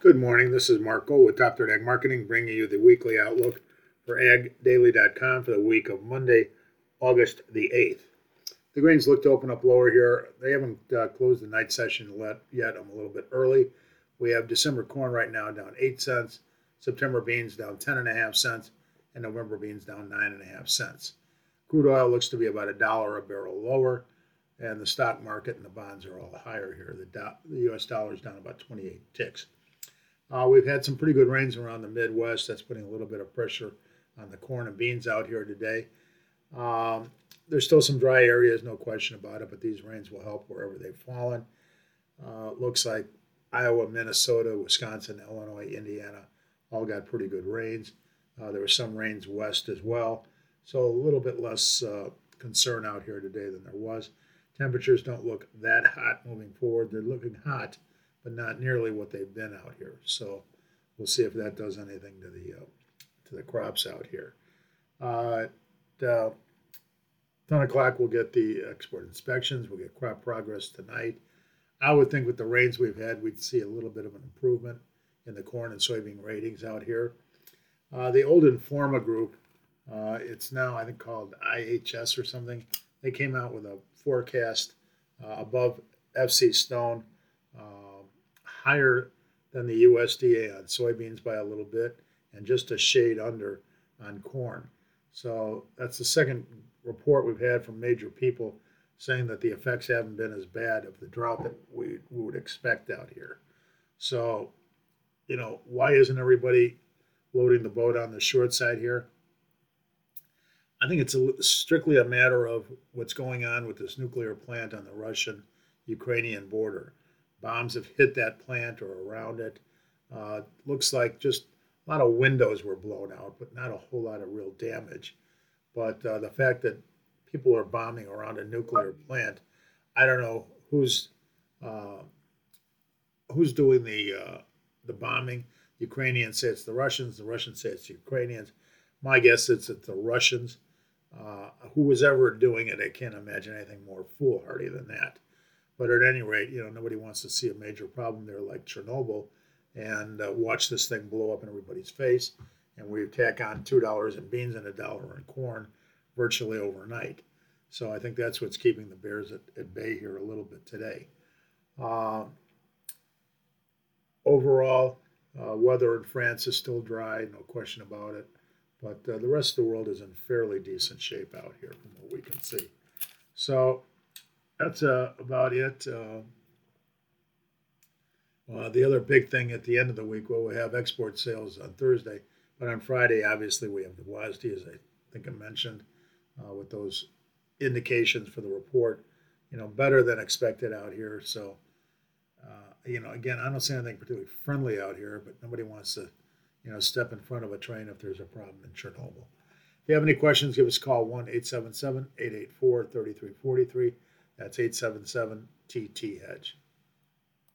Good morning. This is Marco with Top Third Ag Marketing, bringing you the weekly outlook for AgDaily.com for the week of Monday, August the 8th. The grains look to open up lower here. They haven't closed the night session yet. I'm a little bit early. We have December corn right now down 8 cents, September beans down 10.5 cents, and November beans down 9.5 cents. Crude oil looks to be about $1 a barrel lower, and the stock market and the bonds are all higher here. The U.S. dollar is down about 28 ticks. We've had some pretty good rains around the Midwest. That's putting a little bit of pressure on the corn and beans out here today. There's still some dry areas, no question about it, but these rains will help wherever they've fallen. Looks like Iowa, Minnesota, Wisconsin, Illinois, Indiana all got pretty good rains. There were some rains west as well, so a little bit less concern out here today than there was. Temperatures don't look that hot moving forward. They're looking hot, but not nearly what they've been out here. So we'll see if that does anything to the crops out here. At 10 o'clock, we'll get the export inspections. We'll get crop progress tonight. I would think with the rains we've had, we'd see a little bit of an improvement in the corn and soybean ratings out here. The old Informa group, it's now, I think, called IHS or something. They came out with a forecast above FC Stone, higher than the USDA on soybeans by a little bit, and just a shade under on corn. So that's the second report we've had from major people saying that the effects haven't been as bad of the drought that we would expect out here. So, why isn't everybody loading the boat on the short side here? I think it's strictly a matter of what's going on with this nuclear plant on the Russian-Ukrainian border. Bombs have hit that plant or around it. Looks like just a lot of windows were blown out, but not a whole lot of real damage. But the fact that people are bombing around a nuclear plant, I don't know who's doing the bombing. Ukrainians say it's the Russians. The Russians say it's the Ukrainians. My guess is it's the Russians. Who was ever doing it, I can't imagine anything more foolhardy than that. But at any rate, nobody wants to see a major problem there like Chernobyl and watch this thing blow up in everybody's face. And we tack on $2 in beans and $1 in corn virtually overnight. So I think that's what's keeping the bears at bay here a little bit today. Overall, weather in France is still dry, no question about it. But the rest of the world is in fairly decent shape out here from what we can see. So that's about it. The other big thing at the end of the week, we have export sales on Thursday. But on Friday, obviously, we have the WASDE, as I think I mentioned, with those indications for the report, better than expected out here. So, again, I don't see anything particularly friendly out here, but nobody wants to, step in front of a train if there's a problem in Chernobyl. If you have any questions, give us a call, 1-877-884-3343. That's 877-TT-HEDGE.